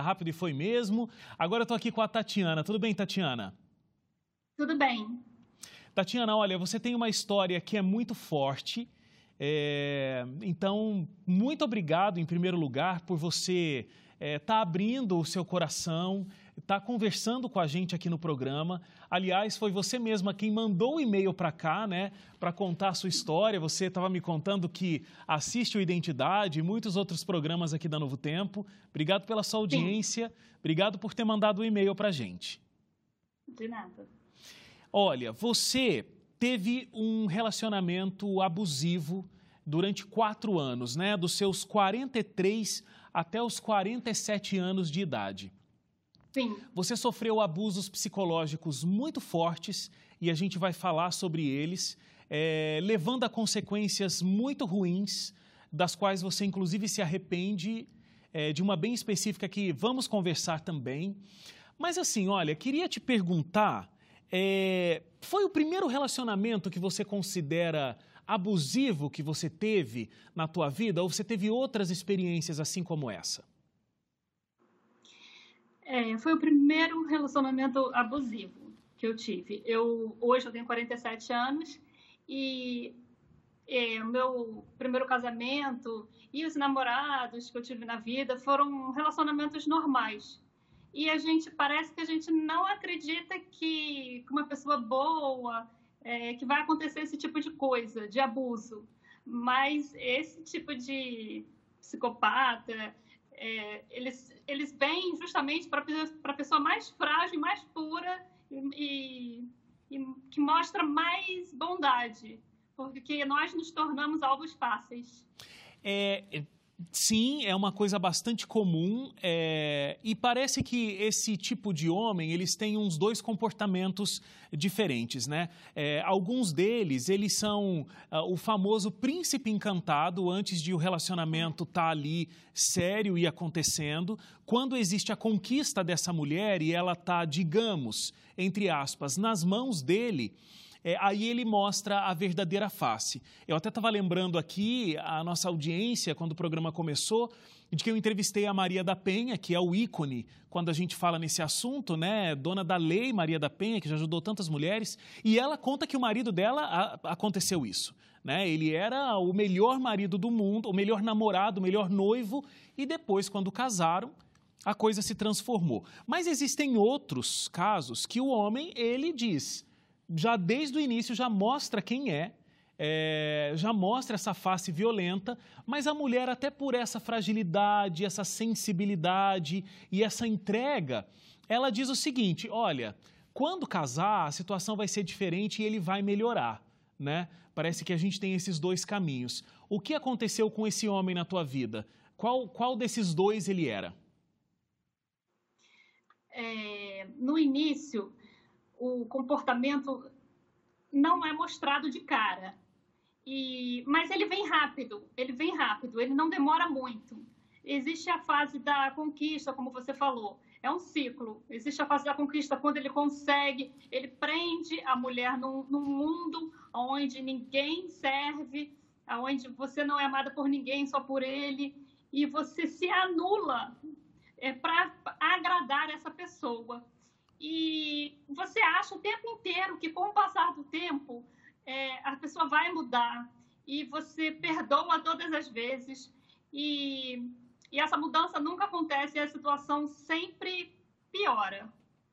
rápido e foi mesmo. Agora eu estou aqui com a Tatiana. Tudo bem, Tatiana? Tudo bem. Tatiana, olha, você tem uma história que é muito forte. Então, muito obrigado, em primeiro lugar, por você estar abrindo o seu coração, estar conversando com a gente aqui no programa. Aliás, foi você mesma quem mandou o e-mail para cá, né, para contar a sua história. Você estava me contando que assiste o Identidade e muitos outros programas aqui da Novo Tempo. Obrigado pela sua audiência. Sim. Obrigado por ter mandado o e-mail para a gente. De nada. Olha, você teve um relacionamento abusivo durante 4 anos, né? Dos seus 43 até os 47 anos de idade. Sim. Você sofreu abusos psicológicos muito fortes e a gente vai falar sobre eles, levando a consequências muito ruins, das quais você inclusive se arrepende, de uma bem específica que vamos conversar também. Mas assim, olha, queria te perguntar, foi o primeiro relacionamento que você considera abusivo que você teve na tua vida ou você teve outras experiências assim como essa? Foi o primeiro relacionamento abusivo que eu tive. Hoje eu tenho 47 anos e o meu primeiro casamento e os namorados que eu tive na vida foram relacionamentos normais. E parece que a gente não acredita que uma pessoa boa, que vai acontecer esse tipo de coisa, de abuso. Mas esse tipo de psicopata, eles vêm justamente para a pessoa mais frágil, mais pura e que mostra mais bondade, porque nós nos tornamos alvos fáceis. Sim, é uma coisa bastante comum e parece que esse tipo de homem, eles têm uns 2 comportamentos diferentes, né? Alguns deles, eles são o famoso príncipe encantado antes de o relacionamento estar ali sério e acontecendo. Quando existe a conquista dessa mulher e ela está, digamos, entre aspas, nas mãos dele, aí ele mostra a verdadeira face. Eu até estava lembrando aqui, a nossa audiência, quando o programa começou, de que eu entrevistei a Maria da Penha, que é o ícone quando a gente fala nesse assunto, né? Dona da lei, Maria da Penha, que já ajudou tantas mulheres, e ela conta que o marido dela aconteceu isso, né? Ele era o melhor marido do mundo, o melhor namorado, o melhor noivo, e depois, quando casaram, a coisa se transformou. Mas existem outros casos que o homem, ele diz, já desde o início já mostra quem já mostra essa face violenta, mas a mulher, até por essa fragilidade, essa sensibilidade e essa entrega, ela diz o seguinte: olha, quando casar a situação vai ser diferente e ele vai melhorar, né? Parece que a gente tem esses 2 caminhos. O que aconteceu com esse homem na tua vida? Qual desses 2 ele era? No início, o comportamento não é mostrado de cara, mas ele vem rápido, ele não demora muito. Existe a fase da conquista, como você falou, é um ciclo. Existe a fase da conquista quando ele consegue, ele prende a mulher num mundo onde ninguém serve, onde você não é amada por ninguém, só por ele, e você se anula para agradar essa pessoa. E você acha o tempo inteiro que, com o passar do tempo, a pessoa vai mudar e você perdoa todas as vezes e essa mudança nunca acontece e a situação sempre piora.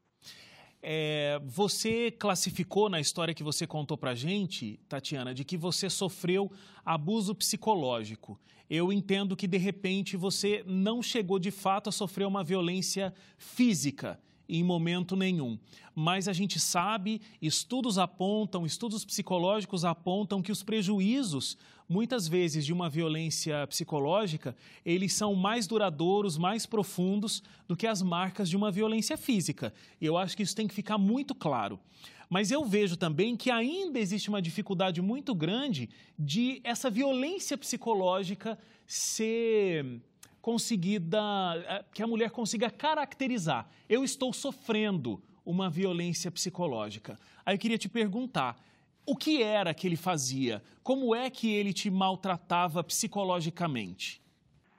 Você classificou na história que você contou pra gente, Tatiana, de que você sofreu abuso psicológico. Eu entendo que, de repente, você não chegou de fato a sofrer uma violência física em momento nenhum. Mas a gente sabe, estudos psicológicos apontam que os prejuízos, muitas vezes, de uma violência psicológica, eles são mais duradouros, mais profundos do que as marcas de uma violência física. E eu acho que isso tem que ficar muito claro. Mas eu vejo também que ainda existe uma dificuldade muito grande de essa violência psicológica ser conseguida, que a mulher consiga caracterizar. Eu estou sofrendo uma violência psicológica. Aí eu queria te perguntar, o que era que ele fazia? Como é que ele te maltratava psicologicamente? A agressão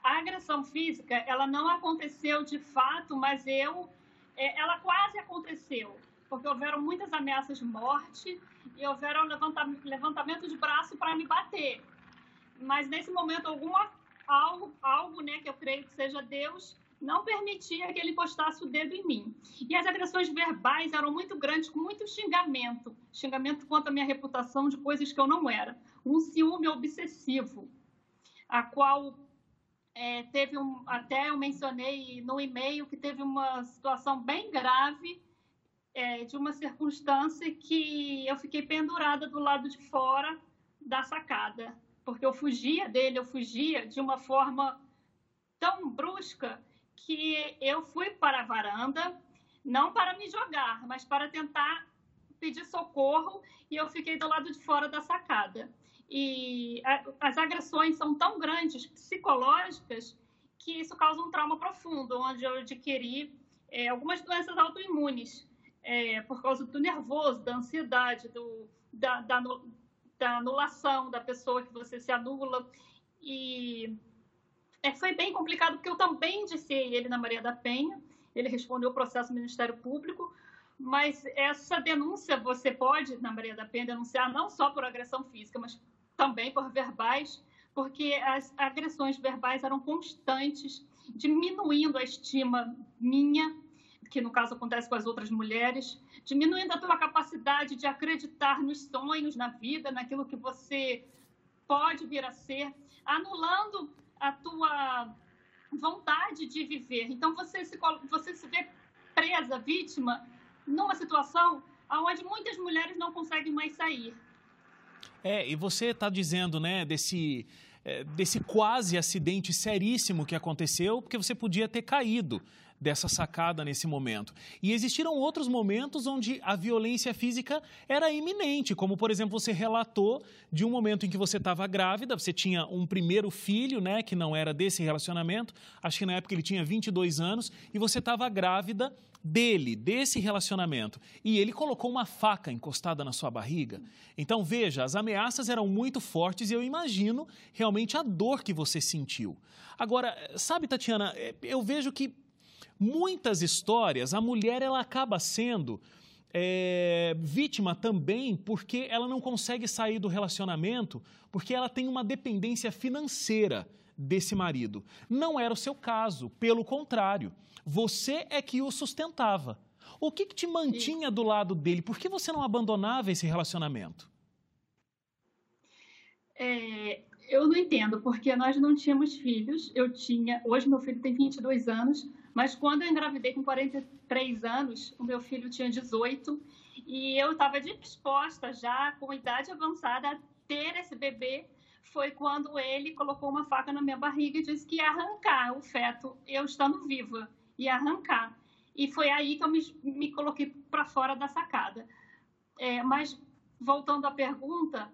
agressão física, ela não aconteceu de fato, mas ela quase aconteceu, porque houveram muitas ameaças de morte e houveram levantamento de braço para me bater. Mas nesse momento, algo, né, que eu creio que seja Deus, não permitia que ele encostasse o dedo em mim. E as agressões verbais eram muito grandes, com muito xingamento contra a minha reputação de coisas que eu não era. Um ciúme obsessivo, a qual até eu mencionei no e-mail que teve uma situação bem grave, de uma circunstância que eu fiquei pendurada do lado de fora da sacada, porque eu fugia dele, eu fugia de uma forma tão brusca que eu fui para a varanda, não para me jogar, mas para tentar pedir socorro, e eu fiquei do lado de fora da sacada. E as agressões são tão grandes, psicológicas, que isso causa um trauma profundo, onde eu adquiri algumas doenças autoimunes, por causa do nervoso, da ansiedade, da anulação da pessoa, que você se anula. E foi bem complicado, porque eu também indiciei ele na Maria da Penha, ele respondeu o processo do Ministério Público, mas essa denúncia você pode, na Maria da Penha, denunciar não só por agressão física, mas também por verbais, porque as agressões verbais eram constantes, diminuindo a estima minha, que no caso acontece com as outras mulheres, diminuindo a tua capacidade de acreditar nos sonhos, na vida, naquilo que você pode vir a ser, anulando a tua vontade de viver. Então, você se vê presa, vítima, numa situação onde muitas mulheres não conseguem mais sair. E você está dizendo, né, desse quase acidente seríssimo que aconteceu, porque você podia ter caído dessa sacada nesse momento. E existiram outros momentos onde a violência física era iminente, como, por exemplo, você relatou de um momento em que você estava grávida, você tinha um primeiro filho, né, que não era desse relacionamento, acho que na época ele tinha 22 anos, e você estava grávida desse relacionamento. E ele colocou uma faca encostada na sua barriga. Então, veja, as ameaças eram muito fortes e eu imagino realmente a dor que você sentiu. Agora, sabe, Tatiana, eu vejo que muitas histórias, a mulher ela acaba sendo vítima também porque ela não consegue sair do relacionamento, porque ela tem uma dependência financeira desse marido. Não era o seu caso, pelo contrário, você é que o sustentava. O que te mantinha do lado dele? Por que você não abandonava esse relacionamento? Eu não entendo, porque nós não tínhamos filhos. Hoje meu filho tem 22 anos, mas quando eu engravidei com 43 anos, o meu filho tinha 18, e eu estava disposta já, com idade avançada, a ter esse bebê. Foi quando ele colocou uma faca na minha barriga e disse que ia arrancar o feto, eu estando viva, ia arrancar. E foi aí que eu me coloquei para fora da sacada. Mas, voltando à pergunta,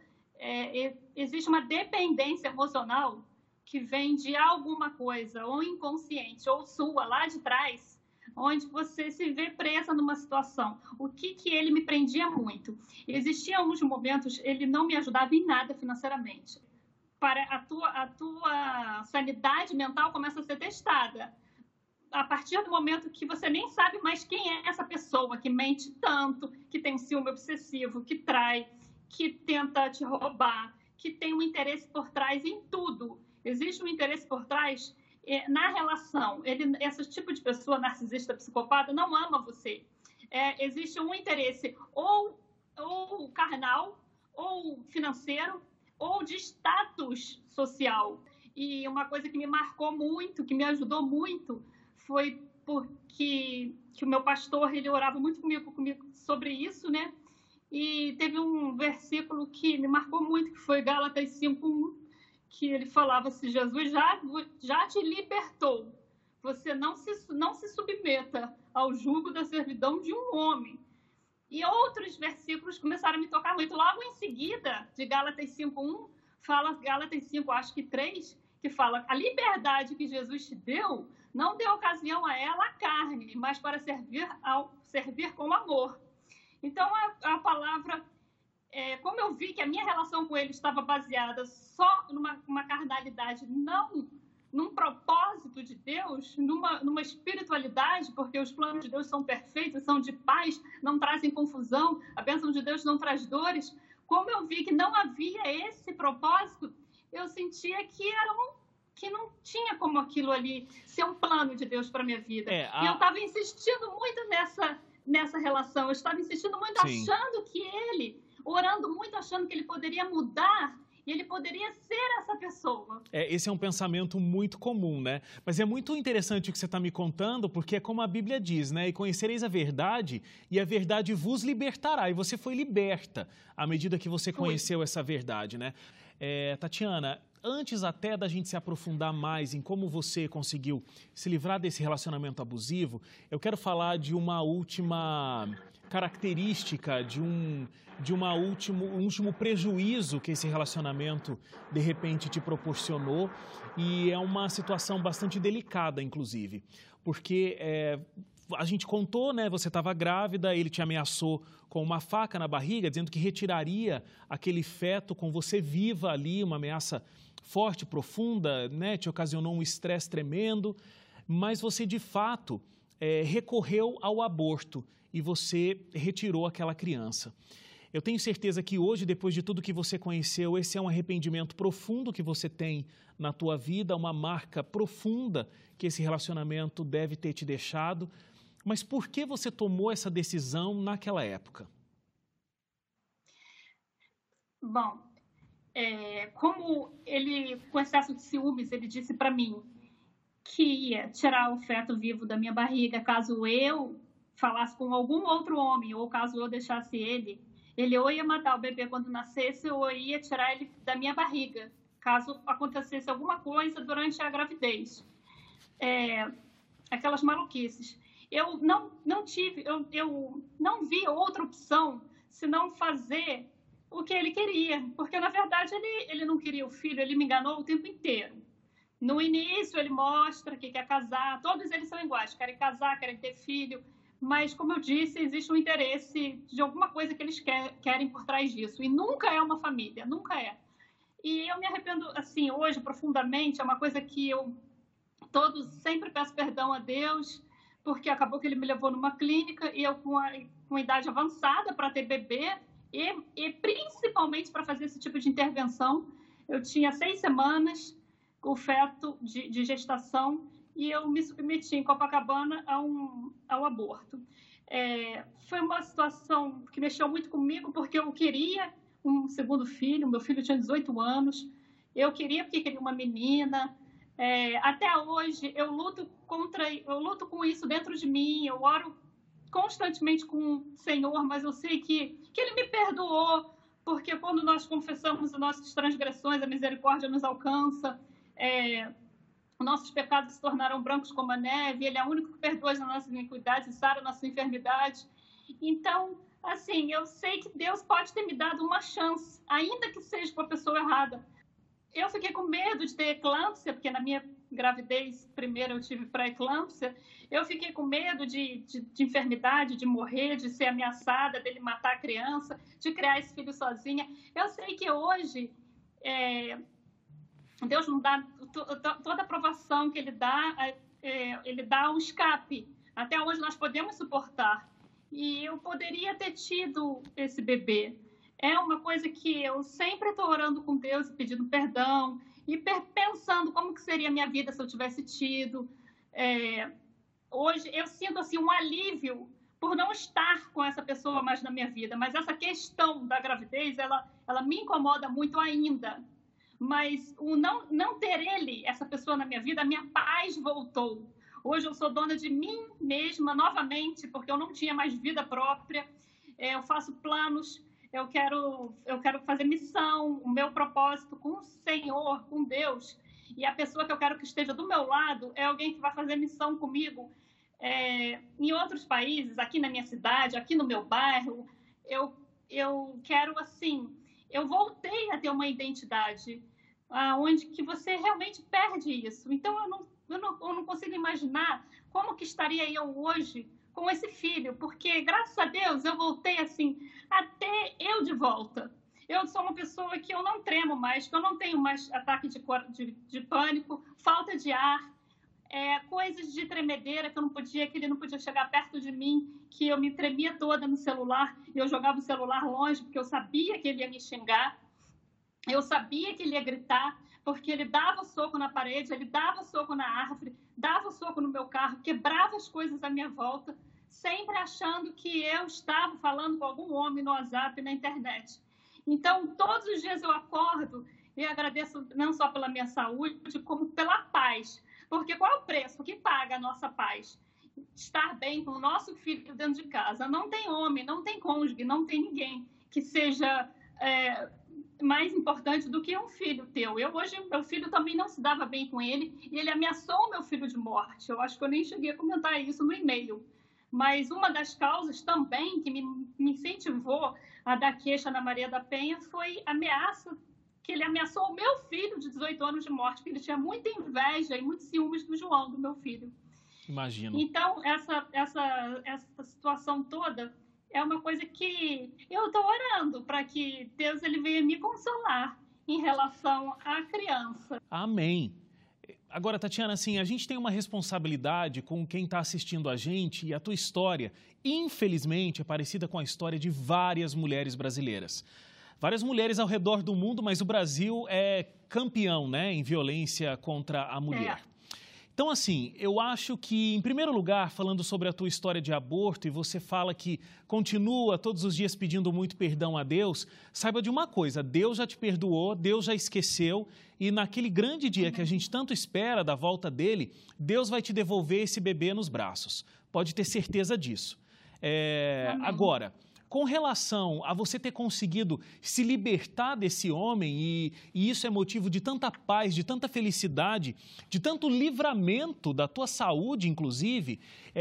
existe uma dependência emocional que vem de alguma coisa, ou inconsciente, ou sua, lá de trás, onde você se vê presa numa situação. O que ele me prendia muito? Existiam alguns momentos, ele não me ajudava em nada financeiramente. Para a tua sanidade mental começa a ser testada. A partir do momento que você nem sabe mais quem é essa pessoa que mente tanto, que tem um ciúme obsessivo, que trai, que tenta te roubar, que tem um interesse por trás em tudo. Existe um interesse por trás na relação. Esse tipo de pessoa narcisista, psicopata, não ama você. Existe um interesse ou carnal, ou financeiro, ou de status social. E uma coisa que me marcou muito, que me ajudou muito, foi porque o meu pastor, ele orava muito comigo sobre isso, né? E teve um versículo que me marcou muito, que foi Gálatas 5:1, que ele falava assim: Jesus já te libertou, você não se submeta ao jugo da servidão de um homem. E outros versículos começaram a me tocar muito. Logo em seguida, de Gálatas 5:1, fala Gálatas 5, acho que 3, que fala: a liberdade que Jesus te deu, não deu ocasião a ela a carne, mas para servir com amor. Então, a palavra, como eu vi que a minha relação com ele estava baseada só numa carnalidade num propósito de Deus, numa espiritualidade, porque os planos de Deus são perfeitos, são de paz, não trazem confusão, a bênção de Deus não traz dores. Como eu vi que não havia esse propósito, eu sentia que não tinha como aquilo ali ser um plano de Deus para minha vida. E eu estava insistindo muito nessa relação, eu estava insistindo muito, Sim. orando muito, achando que ele poderia mudar e ele poderia ser essa pessoa. Esse é um pensamento muito comum, né? Mas é muito interessante o que você está me contando, porque é como a Bíblia diz, né? E conhecereis a verdade, e a verdade vos libertará. E você foi liberta à medida que você conheceu essa verdade, né? Tatiana, antes até da gente se aprofundar mais em como você conseguiu se livrar desse relacionamento abusivo, eu quero falar de uma última característica, de um último prejuízo que esse relacionamento de repente te proporcionou, e é uma situação bastante delicada, inclusive, porque a gente contou, né? Você estava grávida, ele te ameaçou com uma faca na barriga, dizendo que retiraria aquele feto com você viva ali, uma ameaça forte, profunda, né? Te ocasionou um estresse tremendo, mas você de fato recorreu ao aborto e você retirou aquela criança. Eu tenho certeza que hoje, depois de tudo que você conheceu, esse é um arrependimento profundo que você tem na tua vida, uma marca profunda que esse relacionamento deve ter te deixado. Mas por que você tomou essa decisão naquela época? Bom, como ele, com excesso de ciúmes, ele disse para mim que ia tirar o feto vivo da minha barriga caso eu falasse com algum outro homem, ou caso eu deixasse ele ou ia matar o bebê quando nascesse, ou ia tirar ele da minha barriga, caso acontecesse alguma coisa durante a gravidez. Aquelas maluquices. Eu não vi outra opção senão fazer o que ele queria, porque na verdade ele não queria o filho, ele me enganou o tempo inteiro. No início ele mostra que quer casar, todos eles são iguais, querem casar, querem ter filho, mas como eu disse, existe um interesse de alguma coisa que eles querem por trás disso, e nunca é uma família, nunca é. E eu me arrependo, assim, hoje profundamente, é uma coisa que eu sempre peço perdão a Deus, porque acabou que ele me levou numa clínica e eu com idade avançada para ter bebê e principalmente para fazer esse tipo de intervenção. Eu tinha 6 semanas, o feto de gestação, e eu me submeti em Copacabana ao aborto. Foi uma situação que mexeu muito comigo, porque eu queria um segundo filho, meu filho tinha 18 anos, eu queria porque queria uma menina. Até hoje eu luto com isso dentro de mim, eu oro constantemente com o Senhor, mas eu sei que Ele me perdoou, porque quando nós confessamos as nossas transgressões, a misericórdia nos alcança, nossos pecados se tornaram brancos como a neve, Ele é o único que perdoa as nossas iniquidades e sara nossas enfermidades. Então, assim, eu sei que Deus pode ter me dado uma chance, ainda que seja com a pessoa errada. Eu fiquei com medo de ter eclâmpsia, porque na minha gravidez primeira eu tive pré-eclâmpsia. Eu fiquei com medo de enfermidade, de morrer, de ser ameaçada, dele matar a criança, de criar esse filho sozinha. Eu sei que hoje Deus não dá toda a provação que Ele dá um escape. Até onde nós podemos suportar. E eu poderia ter tido esse bebê. É uma coisa que eu sempre estou orando com Deus, pedindo perdão e pensando como que seria a minha vida se eu tivesse tido. Hoje eu sinto assim, um alívio por não estar com essa pessoa mais na minha vida, mas essa questão da gravidez, ela me incomoda muito ainda. Mas o não ter essa pessoa na minha vida, a minha paz voltou. Hoje eu sou dona de mim mesma novamente, porque eu não tinha mais vida própria. Eu faço planos. Eu quero fazer missão, o meu propósito com o Senhor, com Deus. E a pessoa que eu quero que esteja do meu lado é alguém que vai fazer missão comigo. Em outros países, aqui na minha cidade, aqui no meu bairro, eu quero, assim, eu voltei a ter uma identidade onde que você realmente perde isso. Então, eu não consigo imaginar como que estaria eu hoje com esse filho, porque, graças a Deus, eu voltei assim, até eu de volta. Eu sou uma pessoa que eu não tremo mais, que eu não tenho mais ataque de pânico, falta de ar, coisas de tremedeira que eu não podia, que ele não podia chegar perto de mim, que eu me tremia toda no celular, e eu jogava o celular longe, porque eu sabia que ele ia me xingar, eu sabia que ele ia gritar, porque ele dava soco na parede, ele dava soco na árvore, dava soco no meu carro, quebrava as coisas à minha volta, sempre achando que eu estava falando com algum homem no WhatsApp, na internet. Então, todos os dias eu acordo e agradeço não só pela minha saúde, como pela paz. Porque qual é o preço que paga a nossa paz? Estar bem com o nosso filho dentro de casa. Não tem homem, não tem cônjuge, não tem ninguém que seja mais importante do que um filho teu. Hoje, meu filho também não se dava bem com ele e ele ameaçou o meu filho de morte. Eu acho que eu nem cheguei a comentar isso no e-mail. Mas uma das causas também que me incentivou a dar queixa na Maria da Penha foi a ameaça que ele ameaçou o meu filho de 18 anos de morte, porque ele tinha muita inveja e muitos ciúmes do João, do meu filho. Imagino. Então, essa situação toda é uma coisa que eu estou orando para que Deus ele venha me consolar em relação à criança. Amém. Agora, Tatiana, assim, a gente tem uma responsabilidade com quem está assistindo a gente e a tua história, infelizmente, é parecida com a história de várias mulheres brasileiras. Várias mulheres ao redor do mundo, mas o Brasil é campeão, né, em violência contra a mulher. Então, assim, eu acho que, em primeiro lugar, falando sobre a tua história de aborto, e você fala que continua todos os dias pedindo muito perdão a Deus, saiba de uma coisa, Deus já te perdoou, Deus já esqueceu, e naquele grande dia que a gente tanto espera da volta dele, Deus vai te devolver esse bebê nos braços. Pode ter certeza disso. Agora, com relação a você ter conseguido se libertar desse homem, e isso é motivo de tanta paz, de tanta felicidade, de tanto livramento da tua saúde, inclusive,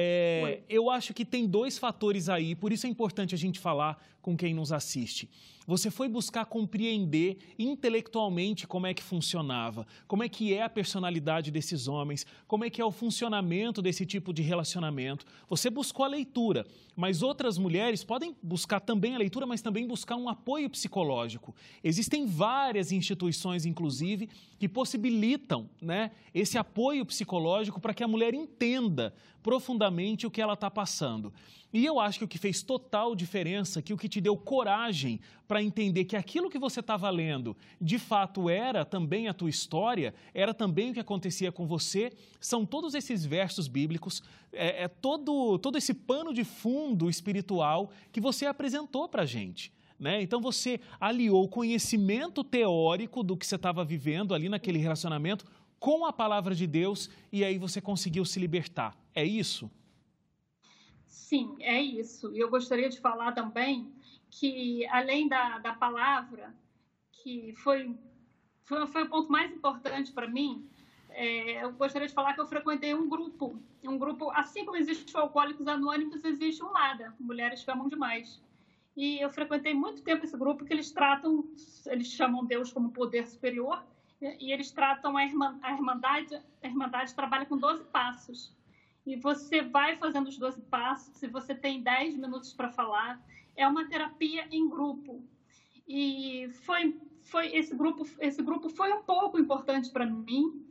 eu acho que tem dois fatores aí, por isso é importante a gente falar com quem nos assiste. Você foi buscar compreender intelectualmente como é que funcionava, como é que é a personalidade desses homens, como é que é o funcionamento desse tipo de relacionamento. Você buscou a leitura, mas outras mulheres podem buscar também a leitura, mas também buscar um apoio psicológico. Existem várias instituições, inclusive, que possibilitam, né, esse apoio psicológico para que a mulher entenda profundamente o que ela está passando. E eu acho que o que fez total diferença, que o que te deu coragem para entender que aquilo que você estava lendo, de fato era também a tua história, era também o que acontecia com você, são todos esses versos bíblicos, todo esse pano de fundo espiritual que você apresentou para a gente. Né? Então você aliou o conhecimento teórico do que você estava vivendo ali naquele relacionamento com a palavra de Deus e aí você conseguiu se libertar. É isso? Sim, é isso. E eu gostaria de falar também que, além da palavra, que foi o ponto mais importante para mim, eu gostaria de falar que eu frequentei um grupo, assim como existe o Alcoólicos Anônimos, existe um MADA, Mulheres que Amam Demais. E eu frequentei muito tempo esse grupo, que eles chamam Deus como poder superior, e eles tratam a Irmandade trabalha com 12 passos. E você vai fazendo os 12 passos, se você tem 10 minutos para falar, é uma terapia em grupo. E esse grupo foi um pouco importante para mim.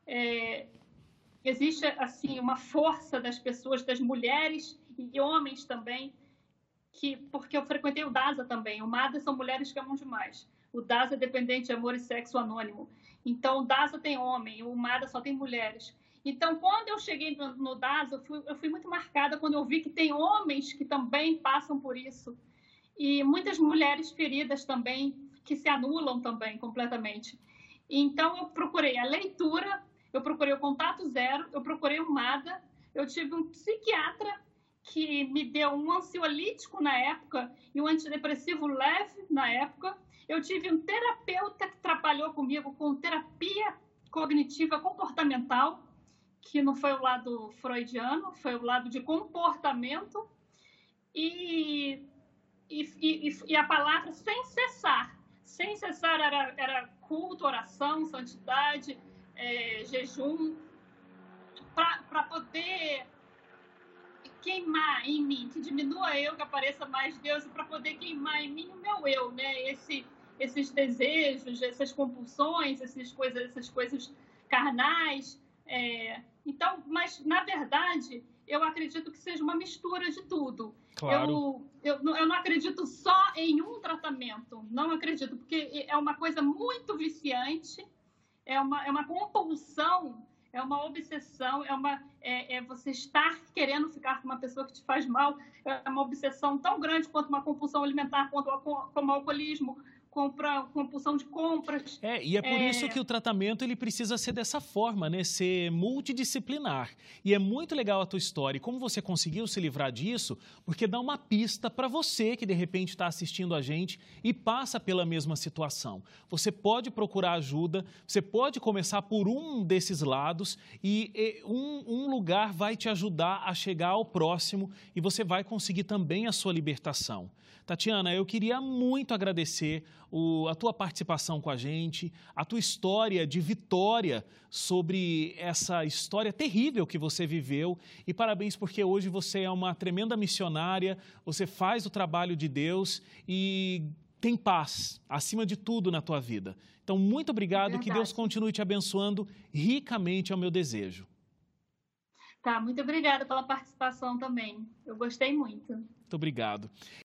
Existe assim uma força das pessoas, das mulheres e homens também, porque eu frequentei o DASA também. O MADA são Mulheres que Amam Demais. O DASA é Dependente de Amor e Sexo Anônimo. Então, o DASA tem homem, o MADA só tem mulheres. Então, quando eu cheguei no DASA, eu fui muito marcada quando eu vi que tem homens que também passam por isso. E muitas mulheres feridas também, que se anulam também completamente. Então, eu procurei a leitura, eu procurei o Contato Zero, eu procurei o MADA, eu tive um psiquiatra que me deu um ansiolítico na época e um antidepressivo leve na época. Eu tive um terapeuta que trabalhou comigo com terapia cognitiva comportamental, que não foi o lado freudiano, foi o lado de comportamento, e a palavra sem cessar era culto, oração, santidade, jejum, para poder queimar em mim, que diminua eu, que apareça mais Deus, e para poder queimar em mim o meu eu, né? esses desejos, essas compulsões, essas coisas carnais. Então, mas, na verdade, eu acredito que seja uma mistura de tudo. Claro. Eu não acredito só em um tratamento, não acredito, porque é uma coisa muito viciante, é uma compulsão, é uma obsessão, é você estar querendo ficar com uma pessoa que te faz mal, é uma obsessão tão grande quanto uma compulsão alimentar, como o alcoolismo, compulsão de compras. E é por isso que o tratamento ele precisa ser dessa forma, né? Ser multidisciplinar. E é muito legal a tua história. E como você conseguiu se livrar disso, porque dá uma pista para você que de repente está assistindo a gente e passa pela mesma situação. Você pode procurar ajuda, você pode começar por um desses lados e um lugar vai te ajudar a chegar ao próximo e você vai conseguir também a sua libertação. Tatiana, eu queria muito agradecer a tua participação com a gente, a tua história de vitória sobre essa história terrível que você viveu e parabéns porque hoje você é uma tremenda missionária, você faz o trabalho de Deus e tem paz acima de tudo na tua vida. Então, muito obrigado e que Deus continue te abençoando ricamente, é o meu desejo. Tá, muito obrigada pela participação também. Eu gostei muito. Muito obrigado.